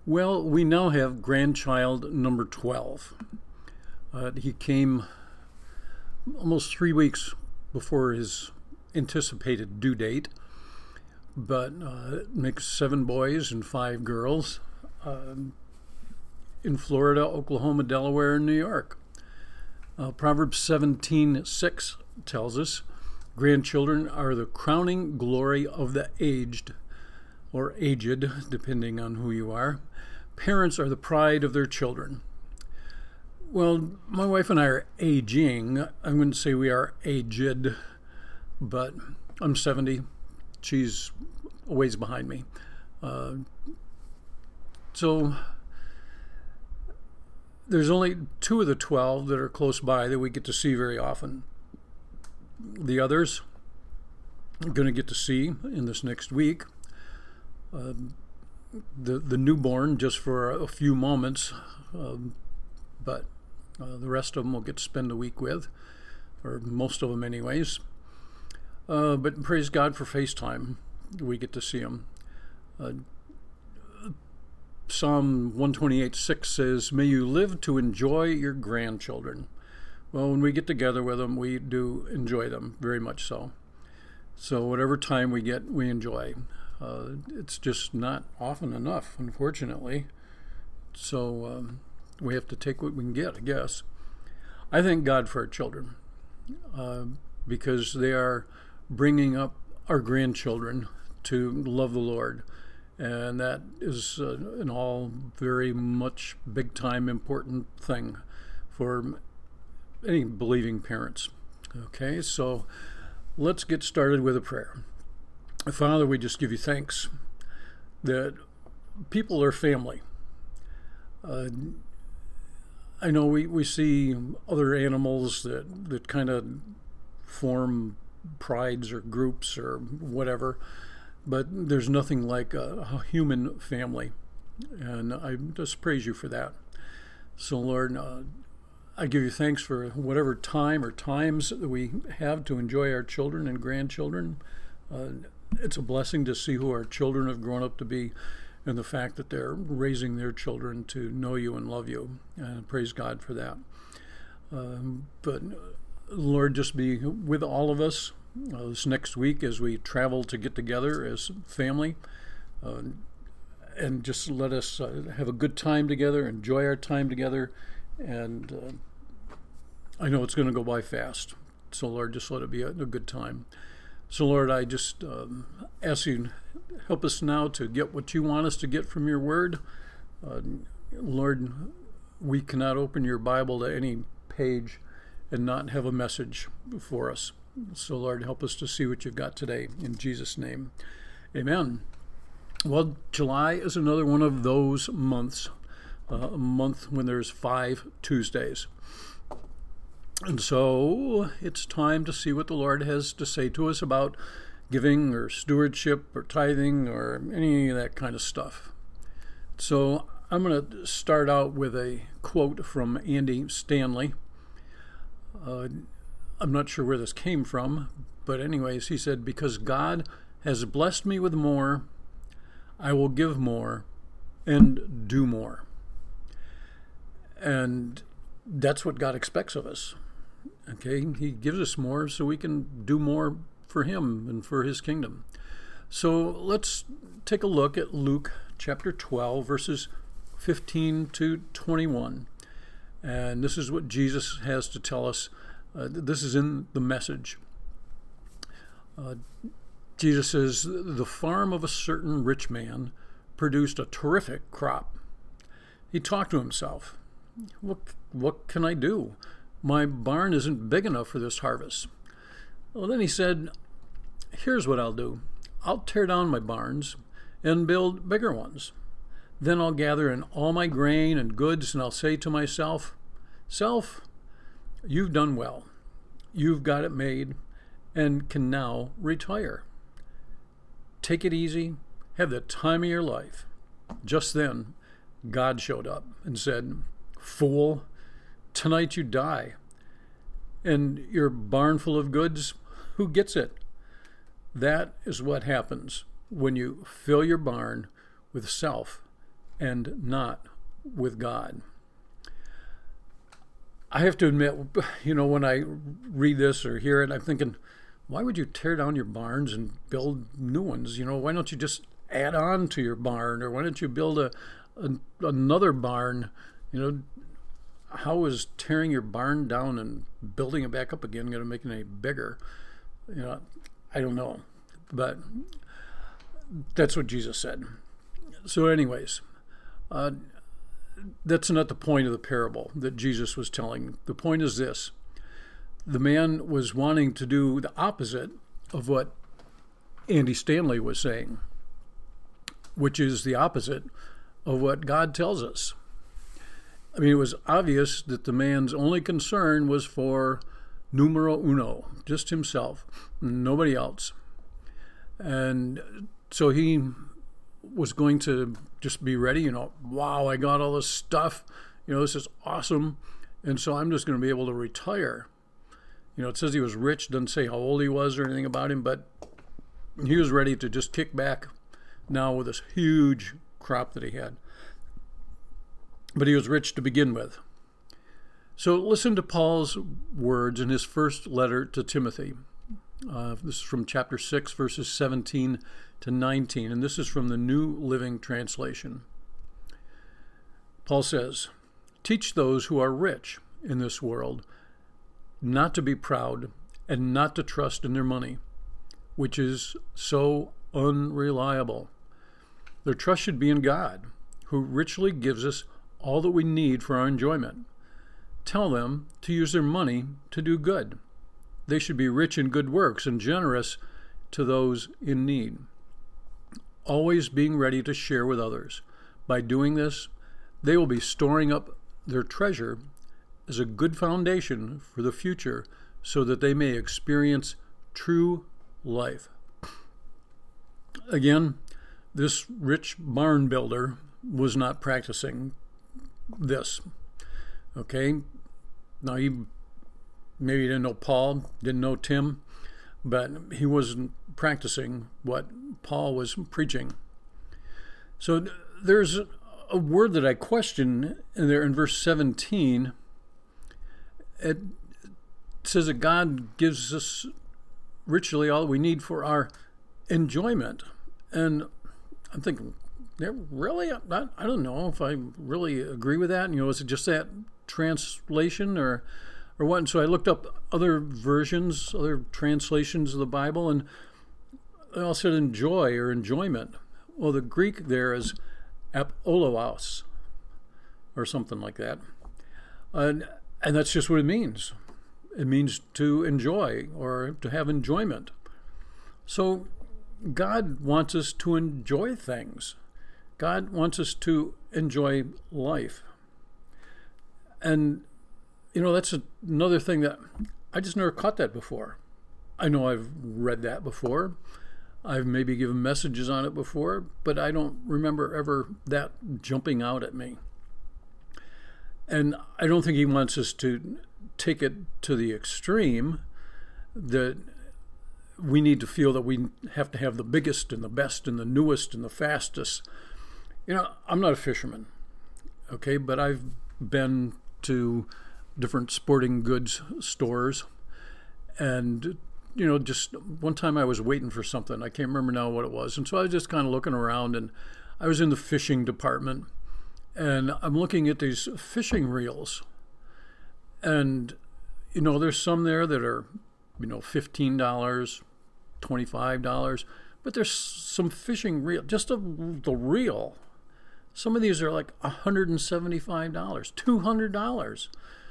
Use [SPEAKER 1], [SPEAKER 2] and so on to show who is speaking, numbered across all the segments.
[SPEAKER 1] Well, we now have grandchild number 12. He came almost 3 weeks before his anticipated due date, but it makes 7 boys and 5 girls in Florida, Oklahoma, Delaware, and New York. Proverbs 17:6 tells us, grandchildren are the crowning glory of the aged, or aged, depending on who you are. Parents are the pride of their children. Well, my wife and I are aging. I wouldn't say we are aged, but I'm 70. She's a ways behind me. So there's only 2 of the 12 that are close by that we get to see very often. The others I'm going to get to see in this next week. The newborn just for a few moments, but the rest of them we'll get to spend a week with, or most of them anyways. But praise God for FaceTime. We get to see them. Psalm 128:6 says, may you live to enjoy your grandchildren. Well, when we get together with them, we do enjoy them, very much so. So whatever time we get, we enjoy. It's just not often enough, unfortunately. So we have to take what we can get, I guess. I thank God for our children because they are bringing up our grandchildren to love the Lord. And that is an all very much big time important thing for any believing parents. Okay, so let's get started with a prayer. Father, we just give you thanks that people are family. I know we see other animals that kind of form prides or groups or whatever, but there's nothing like a human family, and I just praise you for that. So Lord, I give you thanks for whatever time or times that we have to enjoy our children and grandchildren. It's a blessing to see who our children have grown up to be, and the fact that they're raising their children to know you and love you. And praise God for that. But Lord, just be with all of us this next week as we travel to get together as family. And just let us have a good time together, enjoy our time together. And I know it's going to go by fast. So Lord, just let it be a good time. So Lord, I just ask you, help us now to get what you want us to get from your word. Lord, we cannot open your Bible to any page and not have a message for us. So Lord, help us to see what you've got today. In Jesus' name, amen. Well, July is another one of those months, a month when there's 5 Tuesdays. And so it's time to see what the Lord has to say to us about giving or stewardship or tithing or any of that kind of stuff. So I'm going to start out with a quote from Andy Stanley. I'm not sure where this came from, but anyways, he said, because God has blessed me with more, I will give more and do more. And that's what God expects of us. Okay, he gives us more so we can do more for him and for his kingdom. So let's take a look at Luke chapter 12, verses 15 to 21. And this is what Jesus has to tell us. This is in the Message. Jesus says, the farm of a certain rich man produced a terrific crop. He talked to himself. What can I do? My barn isn't big enough for this harvest. Well, then he said, here's what I'll do. I'll tear down my barns and build bigger ones. Then I'll gather in all my grain and goods, and I'll say to myself, Self, you've done well. You've got it made and can now retire. Take it easy. Have the time of your life. Just then, God showed up and said, Fool, tonight you die. And your barn full of goods, who gets it? That is what happens when you fill your barn with self and not with God. I have to admit, when I read this or hear it, I'm thinking, why would you tear down your barns and build new ones? Why don't you just add on to your barn, or why don't you build another barn? How is tearing your barn down and building it back up again going to make it any bigger? I don't know, but that's what Jesus said. So anyways, that's not the point of the parable that Jesus was telling. The point is this: the man was wanting to do the opposite of what Andy Stanley was saying, which is the opposite of what God tells us. I mean, it was obvious that the man's only concern was for numero uno, just himself, nobody else. And so he was going to just be ready, wow, I got all this stuff, this is awesome, and so I'm just going to be able to retire. It says he was rich, doesn't say how old he was or anything about him, but he was ready to just kick back now with this huge crop that he had. But he was rich to begin with. So listen to Paul's words in his first letter to Timothy. This is from chapter 6, verses 17 to 19, and this is from the New Living Translation. Paul says, "Teach those who are rich in this world not to be proud and not to trust in their money, which is so unreliable. Their trust should be in God, who richly gives us all that we need for our enjoyment. Tell them to use their money to do good. They should be rich in good works and generous to those in need, always being ready to share with others. By doing this, they will be storing up their treasure as a good foundation for the future so that they may experience true life." Again, this rich barn builder was not practicing this. Okay? Now, maybe he didn't know Paul, didn't know Tim, but he wasn't practicing what Paul was preaching. So there's a word that I question in there in verse 17. It says that God gives us richly all we need for our enjoyment. And I'm thinking, really? I don't know if I really agree with that. Is it just that translation or what? And so I looked up other versions, other translations of the Bible, and they all said enjoy or enjoyment. Well, the Greek there is apollos or something like that. And that's just what it means. It means to enjoy or to have enjoyment. So God wants us to enjoy things. God wants us to enjoy life. And, that's another thing that I just never caught that before. I know I've read that before. I've maybe given messages on it before, but I don't remember ever that jumping out at me. And I don't think he wants us to take it to the extreme that we need to feel that we have to have the biggest and the best and the newest and the fastest. I'm not a fisherman, okay, but I've been to different sporting goods stores, and just one time I was waiting for something. I can't remember now what it was, and so I was just kind of looking around, and I was in the fishing department, and I'm looking at these fishing reels, and there's some there that are $15, $25, but there's some fishing reel, just the reel. Some of these are like $175, $200.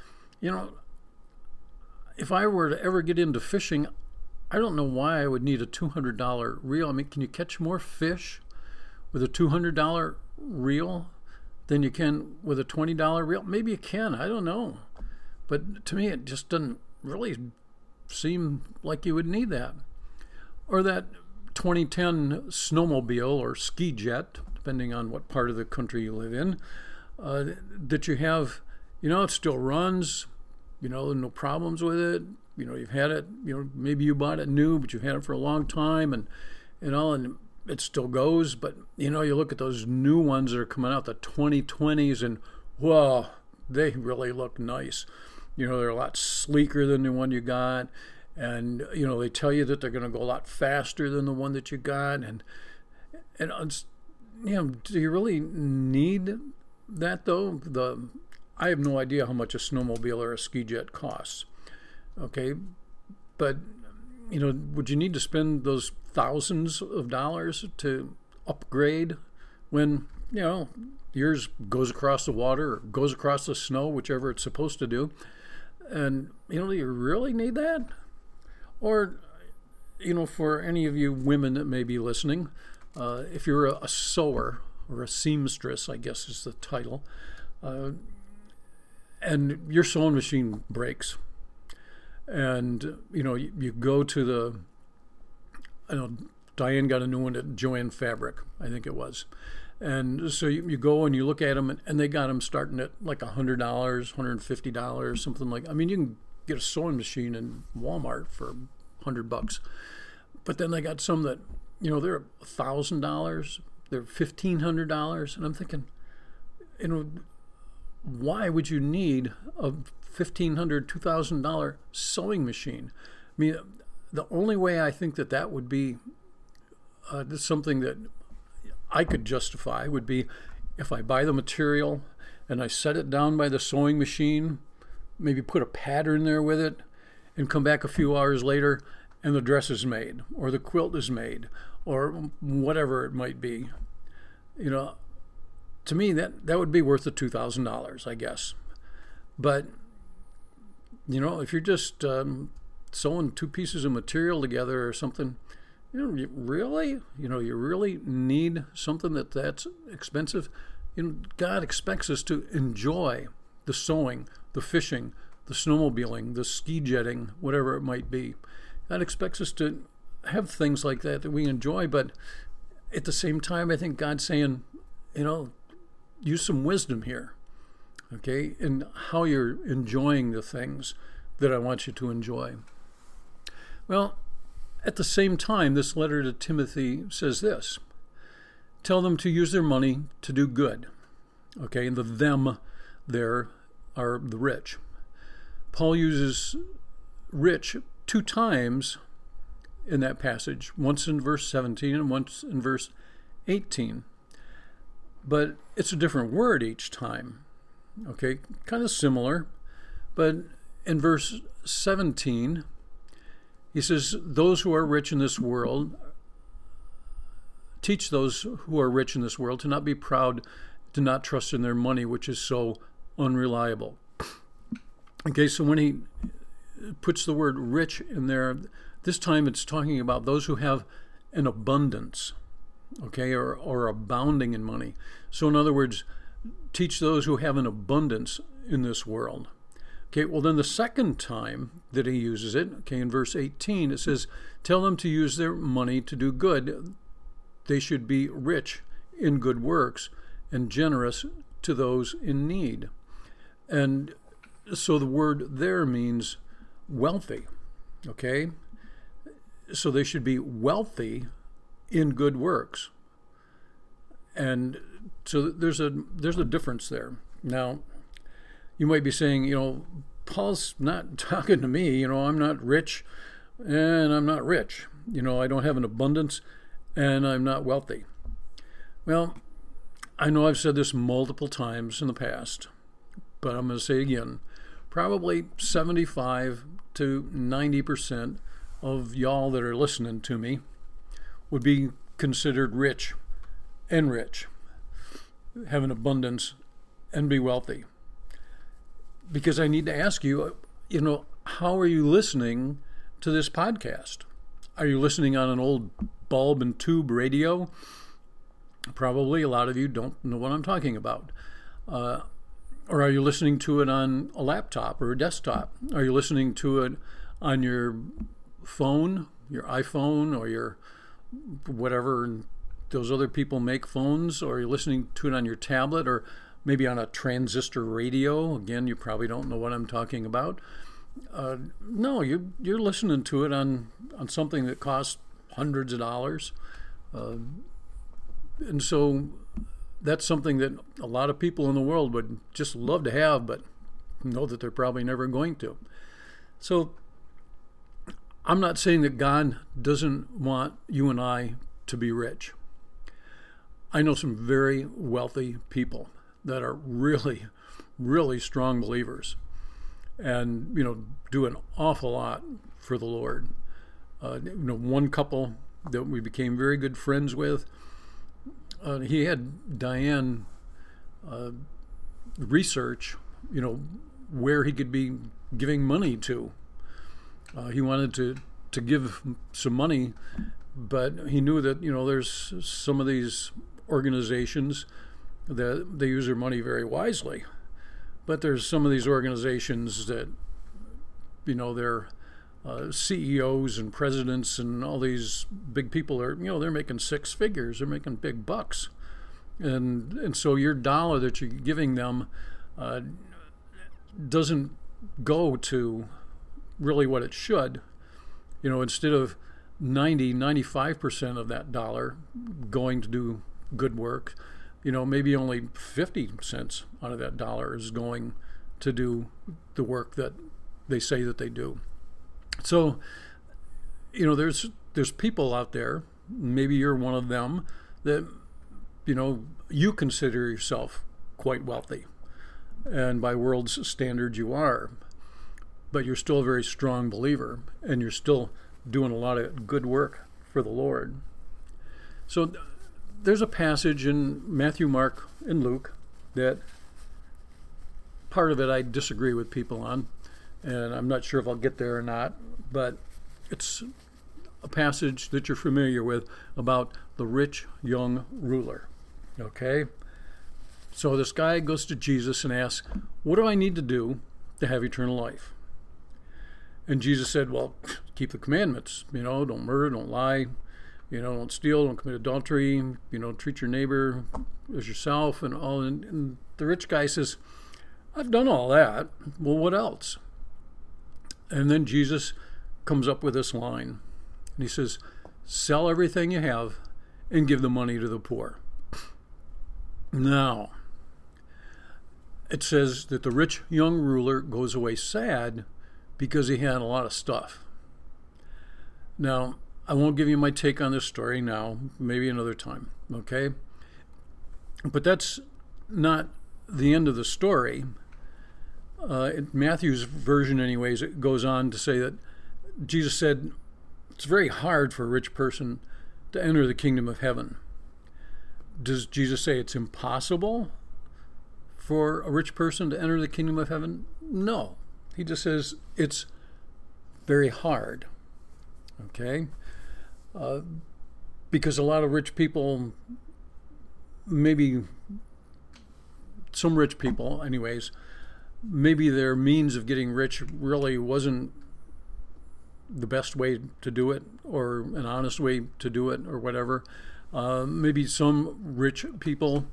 [SPEAKER 1] If I were to ever get into fishing, I don't know why I would need a $200 reel. I mean, can you catch more fish with a $200 reel than you can with a $20 reel? Maybe you can. I don't know. But to me, it just doesn't really seem like you would need that. Or that 2010 snowmobile or ski jet, depending on what part of the country you live in, that you have, it still runs, no problems with it. You've had it, maybe you bought it new, but you've had it for a long time and it still goes, but you look at those new ones that are coming out, the 2020s, and whoa, they really look nice. They're a lot sleeker than the one you got, and they tell you that they're going to go a lot faster than the one that you got, and do you really need that though? I have no idea how much a snowmobile or a ski jet costs. Okay, but would you need to spend those thousands of dollars to upgrade when yours goes across the water or goes across the snow, whichever it's supposed to do? And do you really need that? Or for any of you women that may be listening, if you're a sewer or a seamstress, I guess is the title, and your sewing machine breaks, and you go to Diane got a new one at Joann Fabric, I think it was, and so you go and you look at them, and they got them starting at like $100, $150, something like. I mean, you can get a sewing machine in Walmart for $100, but then they got some that they're $1,000, they're $1,500, and I'm thinking, why would you need a $1,500, $2,000 sewing machine? I mean, the only way I think that would be something that I could justify would be if I buy the material and I set it down by the sewing machine, maybe put a pattern there with it, and come back a few hours later and the dress is made, or the quilt is made, or whatever it might be. To me, that would be worth the $2,000, I guess. But, if you're just sewing two pieces of material together or something, you really need something that's expensive. God expects us to enjoy the sewing, the fishing, the snowmobiling, the ski jetting, whatever it might be. God expects us to have things like that we enjoy, but at the same time, I think God's saying, use some wisdom here, okay, in how you're enjoying the things that I want you to enjoy. Well, at the same time, this letter to Timothy says this: tell them to use their money to do good. Okay, and the them there are the rich. Paul uses rich 2 times in that passage, once in verse 17 and once in verse 18. But it's a different word each time. Okay, kind of similar. But in verse 17, he says, those who are rich in this world, teach those who are rich in this world to not be proud, to not trust in their money, which is so unreliable. Okay, so when he puts the word rich in there, this time it's talking about those who have an abundance, okay, or abounding in money. So in other words, teach those who have an abundance in this world. Okay, well then the second time that he uses it, okay, in verse 18, it says, tell them to use their money to do good. They should be rich in good works and generous to those in need. And so the word there means wealthy, okay? So they should be wealthy in good works. And so there's a difference there. Now, you might be saying, Paul's not talking to me, I'm not rich and I'm not rich. I don't have an abundance and I'm not wealthy. Well, I know I've said this multiple times in the past, but I'm going to say it again. Probably 75 to 90% of y'all that are listening to me would be considered rich, have an abundance, and be wealthy. Because I need to ask you, how are you listening to this podcast? Are you listening on an old bulb and tube radio? Probably a lot of you don't know what I'm talking about. Or are you listening to it on a laptop or a desktop? Are you listening to it on your phone, your iPhone, or your whatever those other people make phones? Or are you listening to it on your tablet, or maybe on a transistor radio? Again, you probably don't know what I'm talking about. No, you're listening to it on something that costs hundreds of dollars. And so that's something that a lot of people in the world would just love to have, but know that they're probably never going to. So I'm not saying that God doesn't want you and I to be rich. I know some very wealthy people that are really, really strong believers and, do an awful lot for the Lord. One couple that we became very good friends with, he had Diane research, where he could be giving money to. He wanted to give some money, but he knew that, there's some of these organizations that they use their money very wisely. But there's some of these organizations that, they're CEOs and presidents and all these big people are, they're making six figures. They're making big bucks. And so your dollar that you're giving them doesn't go to really what it should. Instead of 95% of that dollar going to do good work, maybe only 50 cents out of that dollar is going to do the work that they say that they do. So, there's people out there, maybe you're one of them, that, you consider yourself quite wealthy. And by world's standards, you are. But you're still a very strong believer, and you're still doing a lot of good work for the Lord. So there's a passage in Matthew, Mark, and Luke that part of it I disagree with people on, and I'm not sure if I'll get there or not, but it's a passage that you're familiar with about the rich young ruler. Okay? So this guy goes to Jesus and asks, what do I need to do to have eternal life? And Jesus said, well, keep the commandments. Don't murder, don't lie, don't steal, don't commit adultery, treat your neighbor as yourself and all. And the rich guy says, I've done all that. Well, what else? And then Jesus comes up with this line. And he says, sell everything you have and give the money to the poor. Now, it says that the rich young ruler goes away sad because he had a lot of stuff. Now, I won't give you my take on this story now, maybe another time, okay? But that's not the end of the story. In Matthew's version anyways, it goes on to say that Jesus said, it's very hard for a rich person to enter the kingdom of heaven. Does Jesus say it's impossible for a rich person to enter the kingdom of heaven? No. He just says it's very hard, okay? Because a lot of rich people, maybe some rich people anyways, maybe their means of getting rich really wasn't the best way to do it or an honest way to do it or whatever. Maybe some rich people,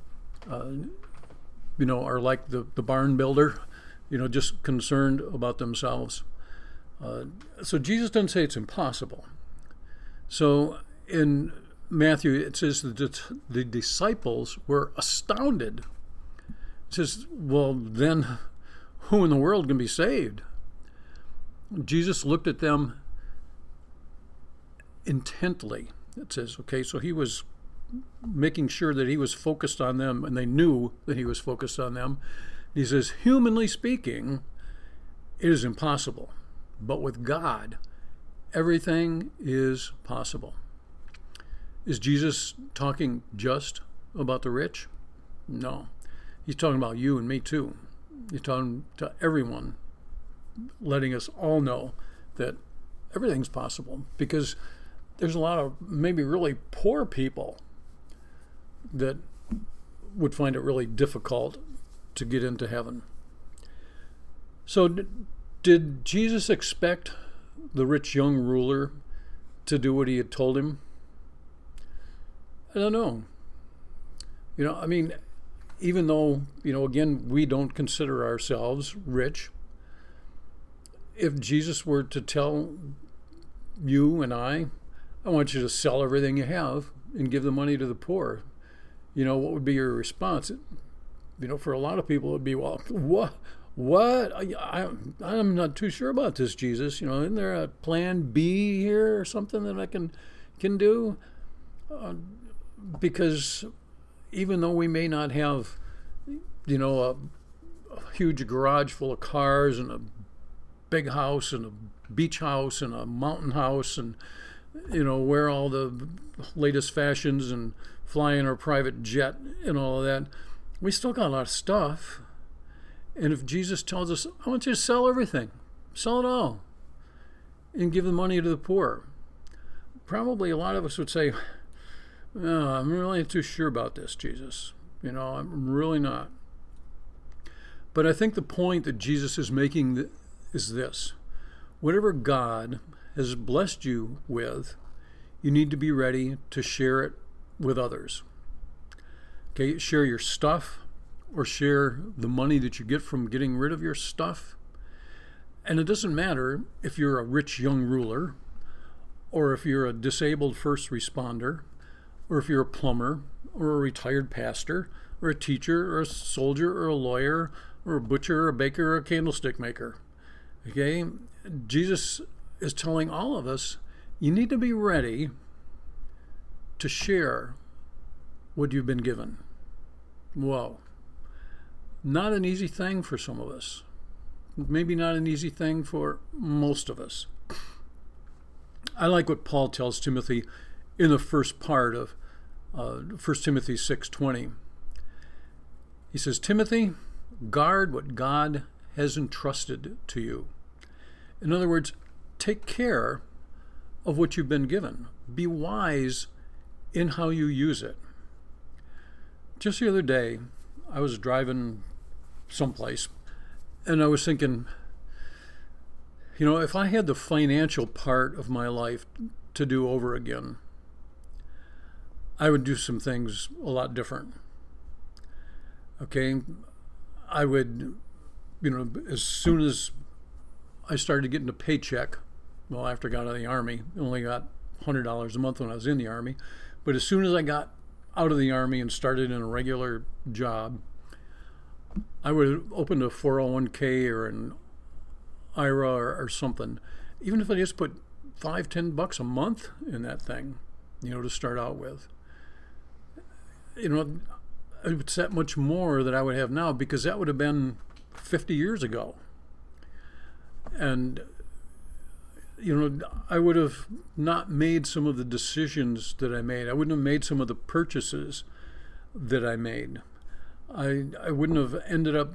[SPEAKER 1] are like the barn builder, just concerned about themselves. So Jesus doesn't say it's impossible. So in Matthew, it says that the disciples were astounded. It says, well, then who in the world can be saved? Jesus looked at them intently. It says, okay, so he was making sure that he was focused on them, and they knew that he was focused on them. He says, humanly speaking, it is impossible. But with God, everything is possible. Is Jesus talking just about the rich? No. He's talking about you and me too. He's talking to everyone, letting us all know that everything's possible, because there's a lot of maybe really poor people that would find it really difficult to get into heaven. So did Jesus expect the rich young ruler to do what he had told him? I don't know. Even though, again, we don't consider ourselves rich, if Jesus were to tell you and I want you to sell everything you have and give the money to the poor, what would be your response? For a lot of people, it would be, well, what? I'm not too sure about this, Jesus. Isn't there a plan B here or something that I can do? Because even though we may not have, a huge garage full of cars and a big house and a beach house and a mountain house and, wear all the latest fashions and fly in our private jet and all of that, we still got a lot of stuff. And if Jesus tells us, I want you to sell everything, sell it all, and give the money to the poor, probably a lot of us would say, no, I'm really not too sure about this, Jesus. I'm really not. But I think the point that Jesus is making is this. Whatever God has blessed you with, you need to be ready to share it with others. Okay, share your stuff or share the money that you get from getting rid of your stuff. And it doesn't matter if you're a rich young ruler or if you're a disabled first responder or if you're a plumber or a retired pastor or a teacher or a soldier or a lawyer or a butcher or a baker or a candlestick maker. Okay, Jesus is telling all of us, you need to be ready to share what you've been given. Whoa. Not an easy thing for some of us. Maybe not an easy thing for most of us. I like what Paul tells Timothy in the first part of 1 Timothy 6:20. He says, Timothy, guard what God has entrusted to you. In other words, take care of what you've been given. Be wise in how you use it. Just the other day, I was driving someplace, and I was thinking, if I had the financial part of my life to do over again, I would do some things a lot different. Okay, I would, as soon as I started getting a paycheck, well, after I got out of the Army, I only got $100 a month when I was in the Army, but as soon as I got out of the Army and started in a regular job, I would open a 401k or an IRA or something, even if I just put $5-10 a month in that thing, to start out with. It's that much more that I would have now, because that would have been 50 years ago. And, I would have not made some of the decisions that I made. I wouldn't have made some of the purchases that I made. I wouldn't have ended up,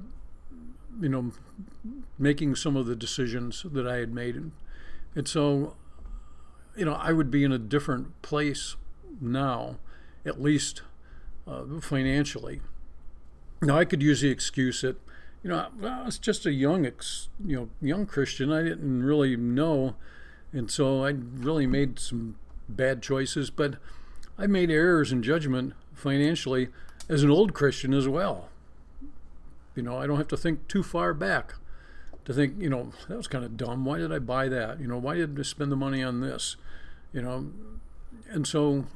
[SPEAKER 1] making some of the decisions that I had made. And so, I would be in a different place now, at least financially. Now, I could use the excuse that, I was just a young Christian. I didn't really know, and so I really made some bad choices. But I made errors in judgment financially as an old Christian as well. I don't have to think too far back to think, that was kind of dumb. Why did I buy that? Why did I spend the money on this? And so,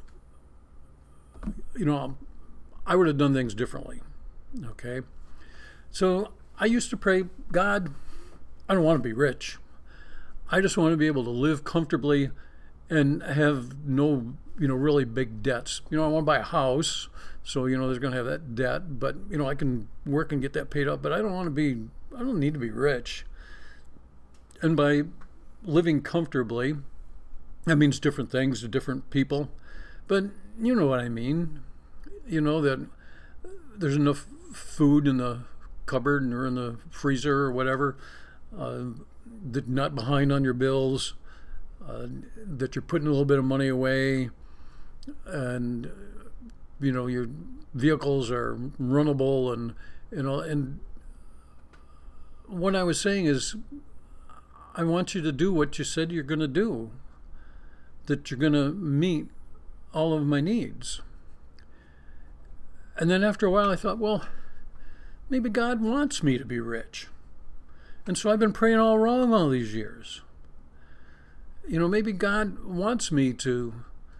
[SPEAKER 1] I would have done things differently. Okay. So I used to pray, God, I don't want to be rich. I just want to be able to live comfortably and have no, really big debts. I want to buy a house, so, there's going to have that debt, but, I can work and get that paid up, but I don't need to be rich. And by living comfortably, that means different things to different people, but you know what I mean. That there's enough food in the cupboard or in the freezer or whatever, that you're not behind on your bills, that you're putting a little bit of money away, and your vehicles are runnable, and what I was saying is, I want you to do what you said you're going to do, that you're going to meet all of my needs. And then after a while I thought, well, maybe God wants me to be rich. And so I've been praying all wrong all these years. Maybe God wants me to,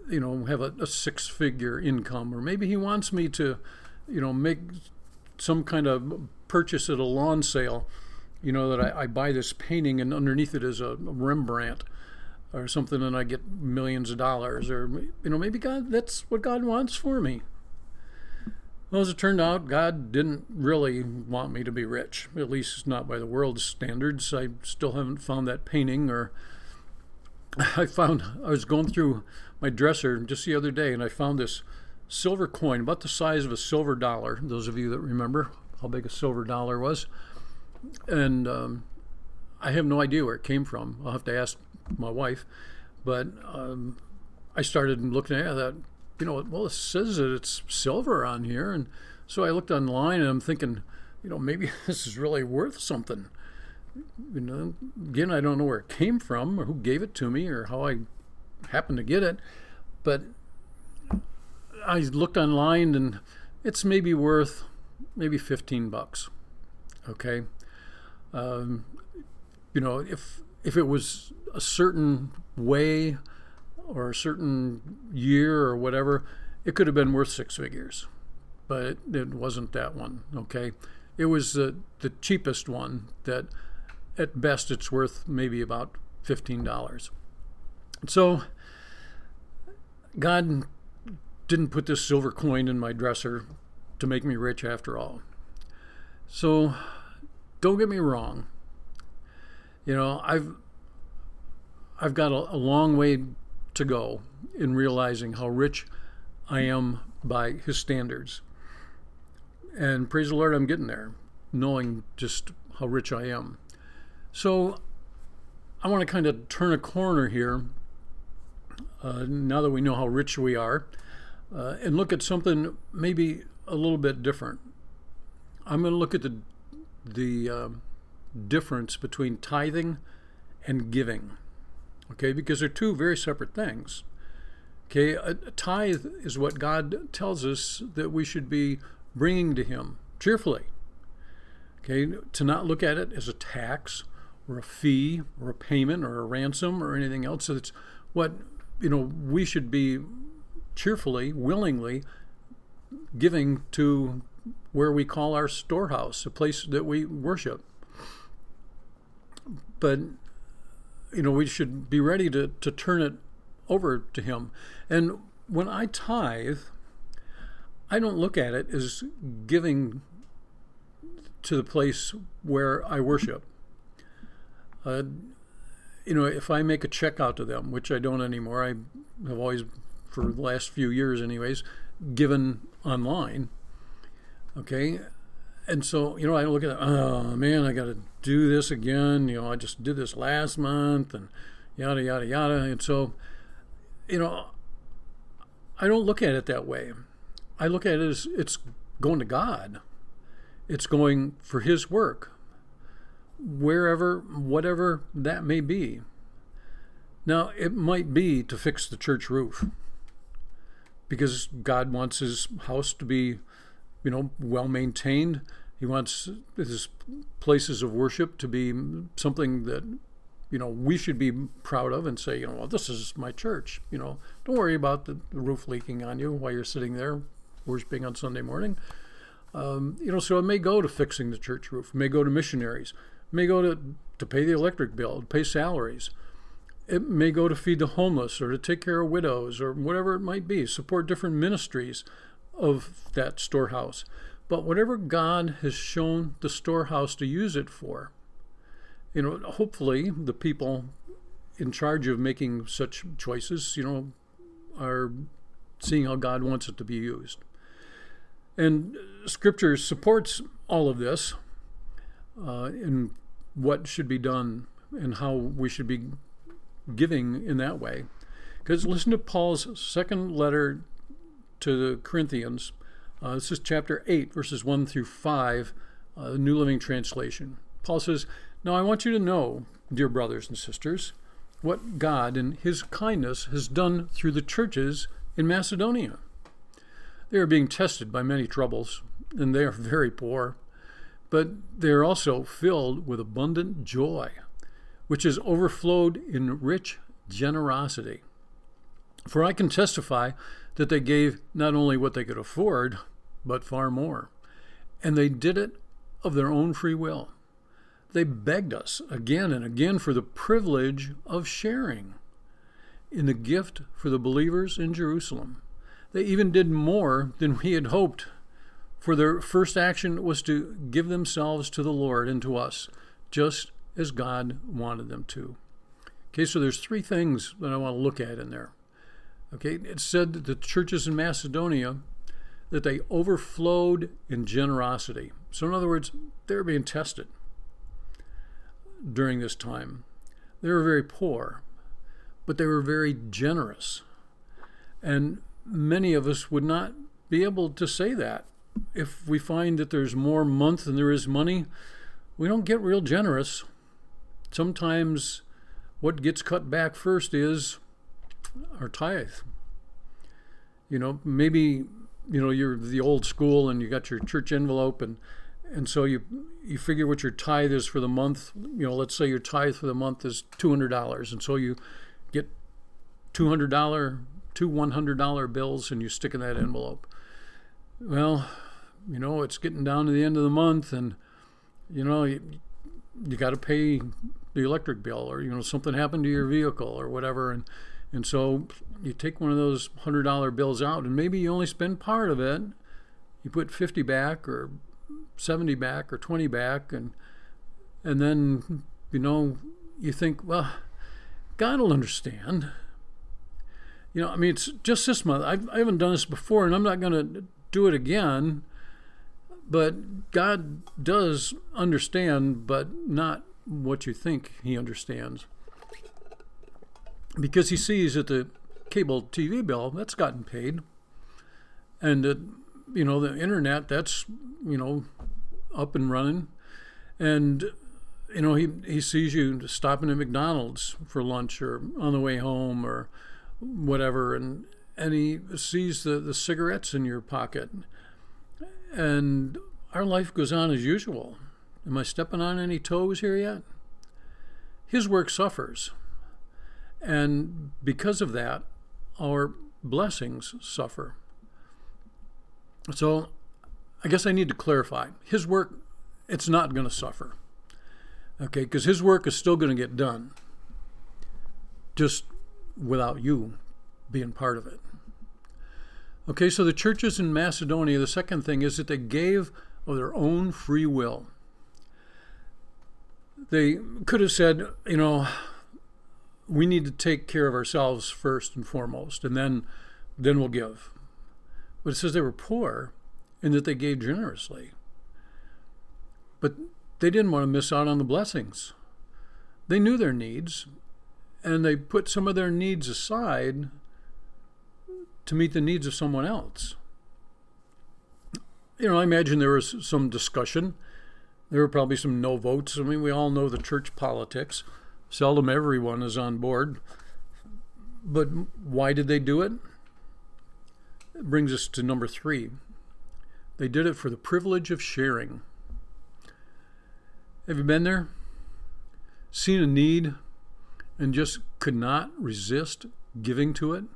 [SPEAKER 1] have a six-figure income, or maybe he wants me to, make some kind of purchase at a lawn sale, that I buy this painting and underneath it is a Rembrandt or something, and I get millions of dollars, or maybe that's what God wants for me. Well, as it turned out, God didn't really want me to be rich, at least not by the world's standards. I still haven't found that painting, or I was going through my dresser just the other day, and I found this silver coin about the size of a silver dollar, those of you that remember how big a silver dollar was. And I have no idea where it came from. I'll have to ask my wife. But I started looking at that, well, it says that it's silver on here. And so I looked online, and I'm thinking, maybe this is really worth something. Again, I don't know where it came from or who gave it to me or how I happened to get it. But I looked online, and it's maybe worth maybe $15. Okay. If it was a certain way or a certain year or whatever, it could have been worth six figures, but it wasn't that one. Okay. It was the cheapest one that at best it's worth maybe about $15. So God didn't put this silver coin in my dresser to make me rich after all. So don't get me wrong. I've got a long way to go in realizing how rich I am by his standards. And praise the Lord, I'm getting there, knowing just how rich I am. So I want to kind of turn a corner here, now that we know how rich we are, and look at something maybe a little bit different. I'm going to look at the difference between tithing and giving, okay, because they're two very separate things. Okay, a tithe is what God tells us that we should be bringing to him cheerfully. Okay, to not look at it as a tax or a fee or a payment or a ransom or anything else. So it's what we should be cheerfully, willingly giving to where we call our storehouse, a place that we worship. But we should be ready to turn it over to him. And when I tithe, I don't look at it as giving to the place where I worship. If I make a check out to them, which I don't anymore, I have always, for the last few years anyways, given online. Okay. And so, I look at it, oh man, I got to do this again. I just did this last month and yada, yada, yada. And so, I don't look at it that way. I look at it as it's going to God. It's going for his work, wherever, whatever that may be. Now, it might be to fix the church roof because God wants his house to be, well maintained. He wants his places of worship to be something that, we should be proud of and say, well, this is my church. Don't worry about the roof leaking on you while you're sitting there worshiping on Sunday morning. So it may go to fixing the church roof. It may go to missionaries. It may go to pay the electric bill, to pay salaries. It may go to feed the homeless or to take care of widows or whatever it might be, support different ministries of that storehouse. But whatever God has shown the storehouse to use it for, hopefully the people in charge of making such choices, are seeing how God wants it to be used. And Scripture supports all of this in what should be done and how we should be giving in that way. Because listen to Paul's second letter to the Corinthians. This is chapter 8, verses 1 through 5, New Living Translation. Paul says, "Now I want you to know, dear brothers and sisters, what God in his kindness has done through the churches in Macedonia. They are being tested by many troubles, and they are very poor, but they are also filled with abundant joy, which has overflowed in rich generosity. For I can testify that they gave not only what they could afford, but far more. And they did it of their own free will. They begged us again and again for the privilege of sharing in the gift for the believers in Jerusalem. They even did more than we had hoped, for their first action was to give themselves to the Lord and to us, just as God wanted them to. Okay, so there's three things that I want to look at in there. Okay, it said that the churches in Macedonia, that they overflowed in generosity. So in other words, they were being tested during this time. They were very poor, but they were very generous. And many of us would not be able to say that. If we find that there's more month than there is money, we don't get real generous. Sometimes what gets cut back first is our tithe. Maybe, you're the old school and you got your church envelope and so you figure what your tithe is for the month. Let's say your tithe for the month is $200. And so you get two $100 bills and you stick in that envelope. Well, it's getting down to the end of the month and, you got to pay the electric bill or, something happened to your vehicle or whatever. And so you take one of those $100 bills out and maybe you only spend part of it. You put 50 back or 70 back or 20 back. And then, you think, well, God will understand. It's just this month. I haven't done this before and I'm not going to do it again. But God does understand, but not what you think he understands. Because he sees that the cable TV bill, that's gotten paid. And the internet, that's, up and running. And, he sees you stopping at McDonald's for lunch or on the way home or whatever. And he sees the cigarettes in your pocket. And our life goes on as usual. Am I stepping on any toes here yet? His work suffers. And because of that, our blessings suffer. So I guess I need to clarify. His work, it's not going to suffer. Okay, because his work is still going to get done. Just without you being part of it. Okay, so the churches in Macedonia, the second thing is that they gave of their own free will. They could have said, we need to take care of ourselves first and foremost, and then we'll give. But it says they were poor and that they gave generously. But they didn't want to miss out on the blessings. They knew their needs, and they put some of their needs aside to meet the needs of someone else. I imagine there was some discussion. There were probably some no votes. I mean, we all know the church politics. Seldom everyone is on board. But why did they do it? It brings us to number 3. They did it for the privilege of sharing. Have you been there? Seen a need and just could not resist giving to it?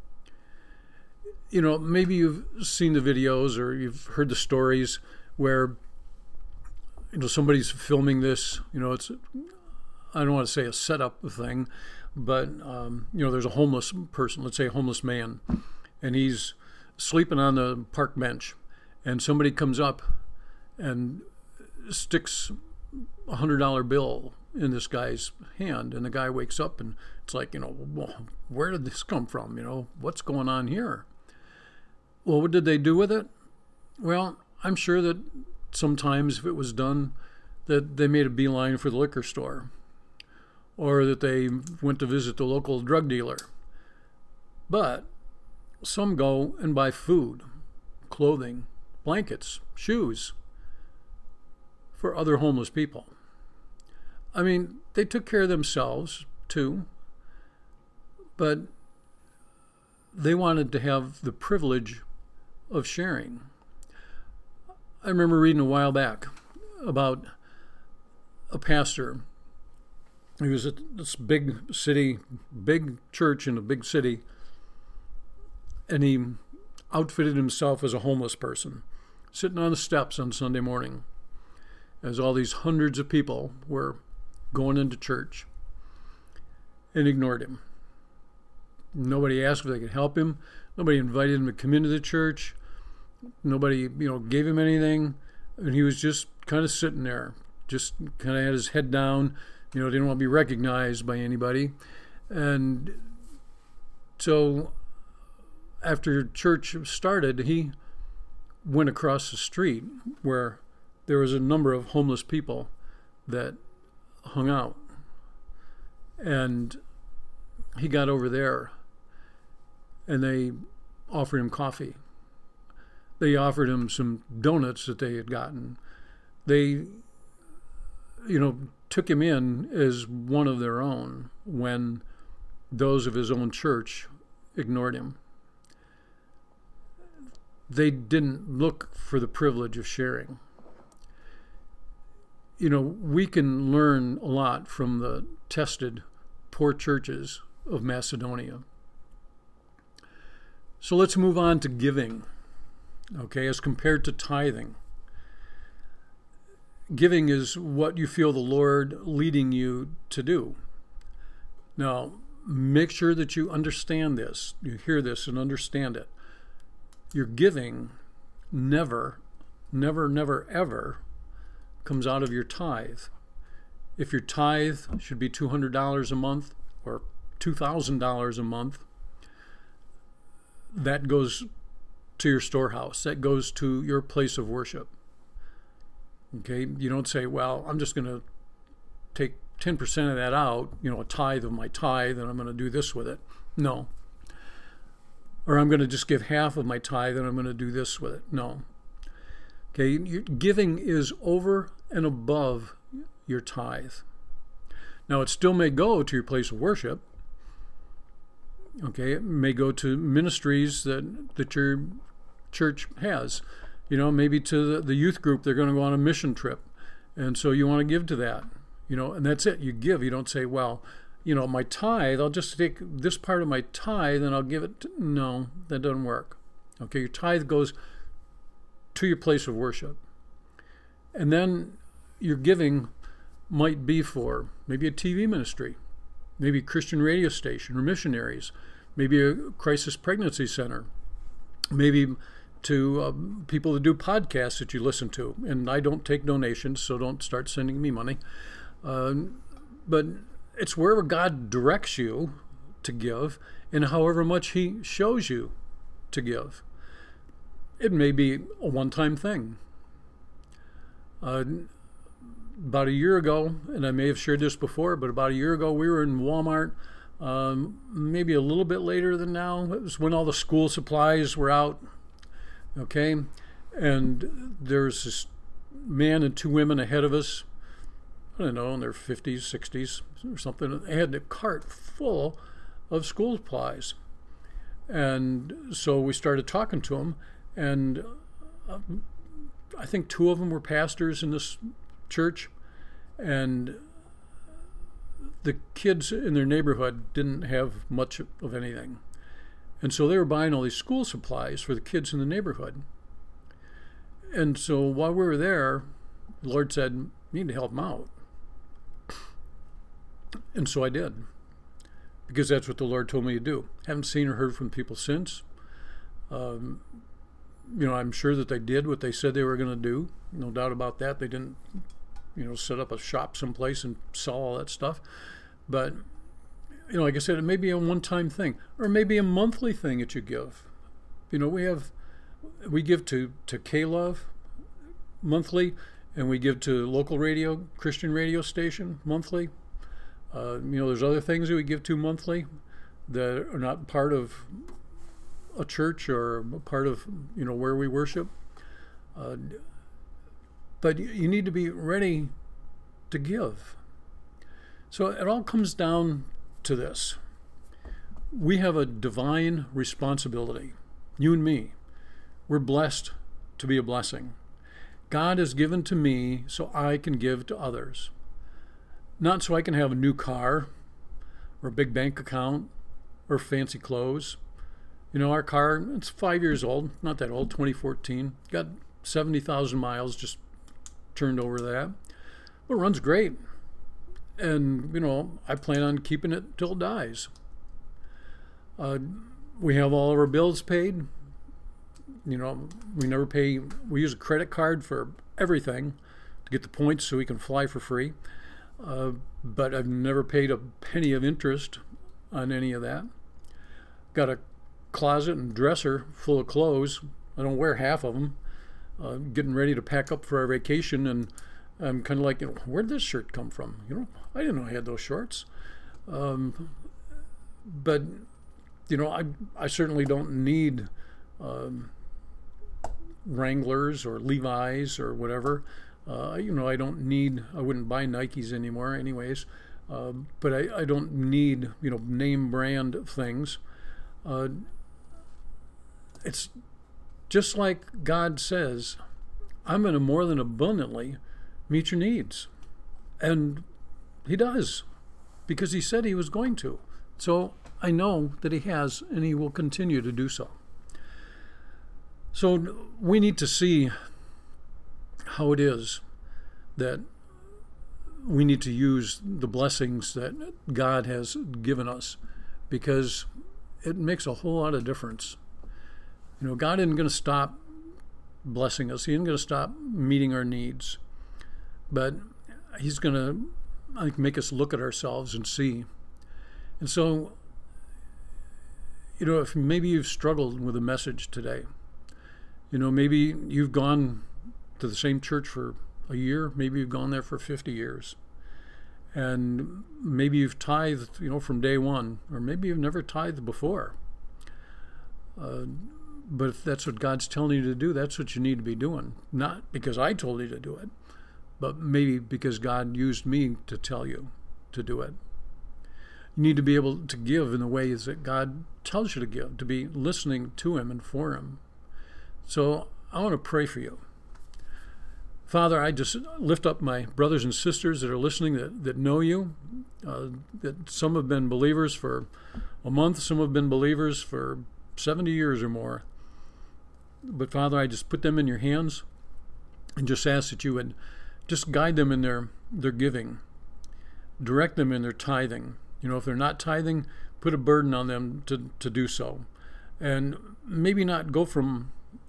[SPEAKER 1] Maybe you've seen the videos or you've heard the stories where, somebody's filming this. It's, I don't want to say a setup thing, but, there's a homeless person, let's say a homeless man, and he's sleeping on the park bench, and somebody comes up and sticks a $100 bill in this guy's hand, and the guy wakes up and it's like, well, where did this come from? What's going on here? Well, what did they do with it? Well, I'm sure that sometimes if it was done, that they made a beeline for the liquor store, or that they went to visit the local drug dealer. But some go and buy food, clothing, blankets, shoes for other homeless people. I mean, they took care of themselves too, but they wanted to have the privilege of sharing. I remember reading a while back about a pastor. He was at this big city, big church in a big city, and he outfitted himself as a homeless person, sitting on the steps on Sunday morning as all these hundreds of people were going into church, and ignored him. Nobody asked if they could help him. Nobody invited him to come into the church. Nobody, gave him anything. And he was just kind of sitting there, just kind of had his head down, didn't want to be recognized by anybody. And so after church started, he went across the street where there was a number of homeless people that hung out. And he got over there, and they offered him coffee. They offered him some donuts that they had gotten. They, took him in as one of their own when those of his own church ignored him. They didn't look for the privilege of sharing. We can learn a lot from the tested, poor churches of Macedonia. So let's move on to giving, as compared to tithing. Giving is what you feel the Lord leading you to do. Now, make sure that you understand this, you hear this and understand it. Your giving never, ever comes out of your tithe. If your tithe should be $200 a month or $2,000 a month, that goes to your storehouse. That goes to your place of worship. Okay? You don't say, well, I'm just going to take 10% of that out, a tithe of my tithe, and I'm going to do this with it. No. Or I'm going to just give half of my tithe and I'm going to do this with it. No. Okay, giving is over and above your tithe. Now, it still may go to your place of worship. Okay, it may go to ministries that your church has. Maybe to the youth group, they're going to go on a mission trip. And so you want to give to that. And that's it. You give. You don't say, well, my tithe, I'll just take this part of my tithe and I'll give it. No, that doesn't work. Okay, your tithe goes to your place of worship. And then your giving might be for maybe a TV ministry, maybe a Christian radio station or missionaries, maybe a crisis pregnancy center, maybe to people that do podcasts that you listen to. And I don't take donations, so don't start sending me money. But it's wherever God directs you to give and however much He shows you to give. It may be a one-time thing. About a year ago, and I may have shared this before, but about a year ago we were in Walmart, maybe a little bit later than now. It was when all the school supplies were out, okay? And there's this man and two women ahead of us, I don't know, in their 50s, 60s or something. They had a cart full of school supplies. And so we started talking to them, and I think two of them were pastors in this church, and the kids in their neighborhood didn't have much of anything. And so they were buying all these school supplies for the kids in the neighborhood. And so while we were there, the Lord said, you need to help them out. And so I did, because that's what the Lord told me to do. Haven't seen or heard from people since. I'm sure that they did what they said they were going to do. No doubt about that. They didn't, set up a shop someplace and sell all that stuff. But, like I said, it may be a one-time thing, or maybe a monthly thing that you give. We give to K-Love monthly, and we give to local radio, Christian radio station monthly. There's other things that we give to monthly that are not part of a church or a part of, where we worship. But you need to be ready to give. So it all comes down to this. We have a divine responsibility, you and me. We're blessed to be a blessing. God has given to me so I can give to others. Not so I can have a new car or a big bank account or fancy clothes. Our car, it's 5 years old, not that old, 2014. Got 70,000 miles, just turned over that. But it runs great. And, I plan on keeping it till it dies. We have all of our bills paid. We never pay. We use a credit card for everything to get the points so we can fly for free. But I've never paid a penny of interest on any of that. Got a closet and dresser full of clothes. I don't wear half of them. Getting ready to pack up for our vacation, and I'm kind of like, where'd this shirt come from? I didn't know I had those shorts. But I certainly don't need Wranglers or Levi's or whatever. I wouldn't buy Nikes anymore anyways. But I don't need, name brand things. It's just like God says, I'm going to more than abundantly meet your needs. And he does, because he said he was going to. So I know that he has, and he will continue to do so. So we need to see how it is that we need to use the blessings that God has given us, because it makes a whole lot of difference. God isn't going to stop blessing us. He isn't going to stop meeting our needs. But he's going to make us look at ourselves and see. And so, if maybe you've struggled with a message today, maybe you've gone to the same church for a year, maybe you've gone there for 50 years. And maybe you've tithed, from day one, or maybe you've never tithed before. But if that's what God's telling you to do, that's what you need to be doing. Not because I told you to do it, but maybe because God used me to tell you to do it. You need to be able to give in the ways that God tells you to give, to be listening to him and for him. So I want to pray for you. Father, I just lift up my brothers and sisters that are listening that know you, that some have been believers for a month, some have been believers for 70 years or more. But Father, I just put them in your hands and just ask that you would just guide them in their giving, direct them in their tithing. If they're not tithing, put a burden on them to do so. And maybe not go from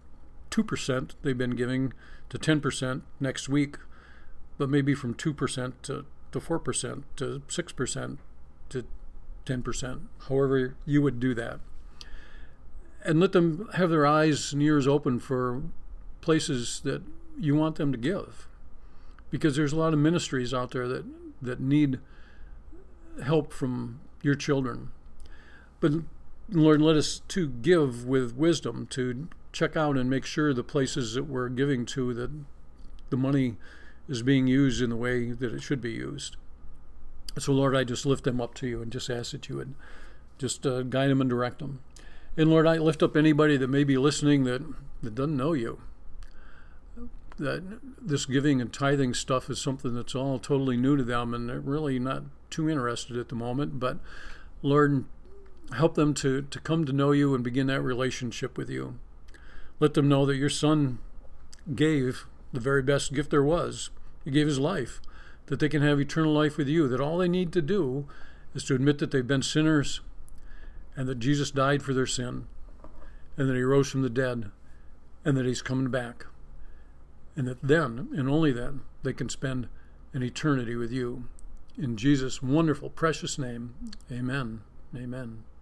[SPEAKER 1] 2% they've been giving to 10% next week, but maybe from 2% to 4% to 6% to 10%, however you would do that. And let them have their eyes and ears open for places that you want them to give. Because there's a lot of ministries out there that need help from your children. But Lord, let us too give with wisdom to check out and make sure the places that we're giving to, that the money is being used in the way that it should be used. So Lord, I just lift them up to you and just ask that you would just guide them and direct them. And Lord, I lift up anybody that may be listening that doesn't know you. That this giving and tithing stuff is something that's all totally new to them, and they're really not too interested at the moment. But Lord, help them to come to know you and begin that relationship with you. Let them know that your Son gave the very best gift there was. He gave his life, that they can have eternal life with you, that all they need to do is to admit that they've been sinners, and that Jesus died for their sin, and that he rose from the dead, and that he's coming back. And that then, and only then, they can spend an eternity with you. In Jesus' wonderful, precious name, amen. Amen.